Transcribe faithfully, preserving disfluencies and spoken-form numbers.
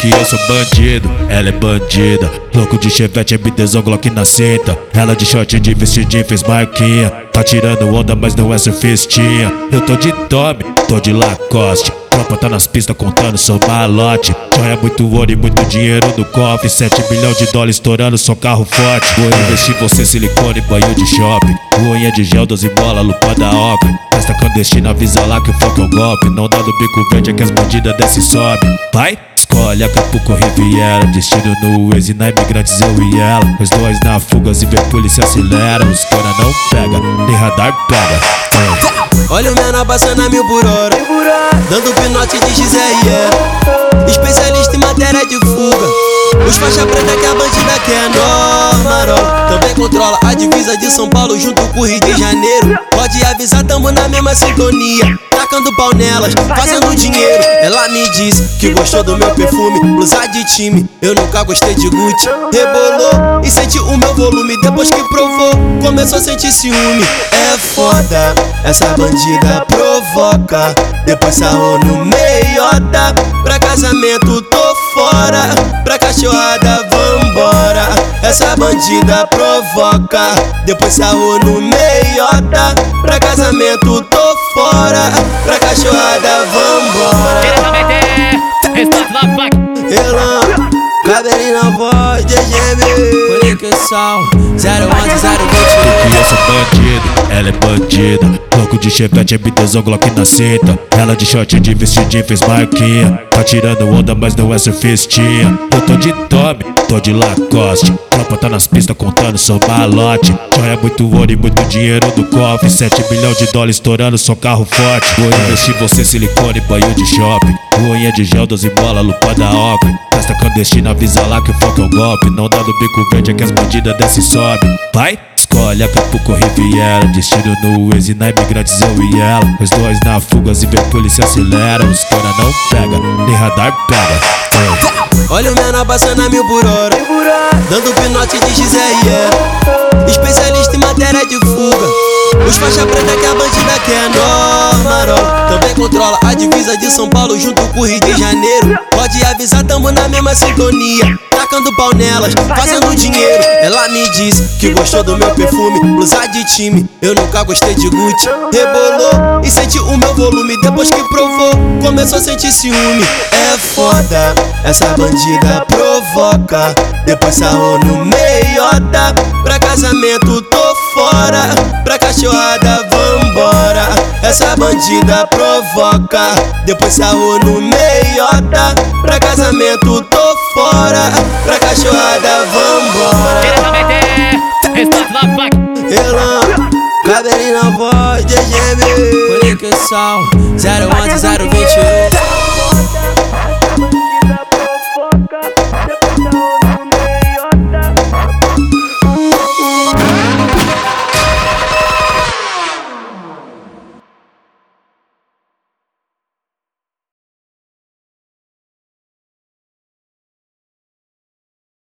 que eu sou bandido, ela é bandida. Louco de chevette, M D Glock na cinta. Ela de short, de vestidinho, fez marquinha. Tá tirando onda, mas não é surfistinha. Eu tô de Tommy, tô de Lacoste. Tropa tá nas pistas contando seu malote. Joia muito ouro e muito dinheiro no cofre. Sete milhões de dólares estourando, só carro forte. Vou investir você, silicone, banho de shopping. Unha de gel, doze bola, lupa da óculos. Festa clandestina, avisa lá que o foco é um golpe. Não dá do bico verde, é que as bandidas desce e sobe. Vai! Escolhe Acapulco, Riviera. Destino no Waze, na Imigrantes eu e ela. Os dois na fuga, se vê polícia acelera. Os cora não pega, nem radar pega. Ei. Olha o menor passando a mil por hora, dando pinote de X R E. Especialista em matéria de fuga. Os faixa preta que a bandida quer normal. Também controla a divisa de São Paulo junto com o Rio de Janeiro. Pode avisar, tamo na mesma sintonia. Tacando pau nelas, fazendo dinheiro. Ela me disse que gostou do meu perfume, blusa de time. Eu nunca gostei de Gucci. Rebolou e senti o meu volume. Depois que provou, começou a sentir ciúme. É foda, essa bandida provoca. Depois sarrou no meiota. Pra casamento tô fora, pra cachorrada vambora. Essa bandida provoca. Depois sarrou no meiota. Pra casamento tô fora, pra cachorrada vambora. Elan, cabelinho na voz, D G M, conexão zero onze zero vinte. Que eu sou bandido, ela é bandida. Louco de chevette, M D Glock na cinta. Ela de short, de vestidinho, fez marquinha. Tá tirando onda, mas não é surfistinha. Eu tô de Tommy, tô de Lacoste. Tropa tá nas pistas contando seu malote. Joia muito ouro e muito dinheiro no cofre. Sete milhões de dólares estourando, só carro forte. Vou investir você, silicone, banho de shopping. Unha de gel, doze bola, lupa da óculos. Festa clandestina, avisa lá que o foco é um golpe. Não dá do bico verde, é que as bandidas desce e sobe. Vai! Escolhe Acapulco, Riviera. Destino no Waze, na Imigrantes eu e ela. Os dois na fuga, se vê polícia acelera. Os cora não pega, nem radar pega. Ei. Olha o menor passando a mil por hora, dando pinote de X R E. Especialista em matéria de fuga. Os faixa preta que a bandida quer normal. Também controla a divisa de São Paulo junto com o Rio de Janeiro. Pode avisar, tamo na mesma sintonia. Tacando pau nelas, fazendo dinheiro. Ela me disse que gostou do meu perfume, blusa de time. Eu nunca gostei de Gucci. Rebolou e senti o meu volume. Depois que provou, começou a sentir ciúme. É foda, essa bandida provoca. Depois sarrou no meiota. Pra casamento tô fora, pra cachorrada vambora. Essa bandida provoca. Depois sarrou no meiota. Pra casamento tô fora, pra cachorrada vambora. Elan, cabelinho na voz, D G M, conexão zero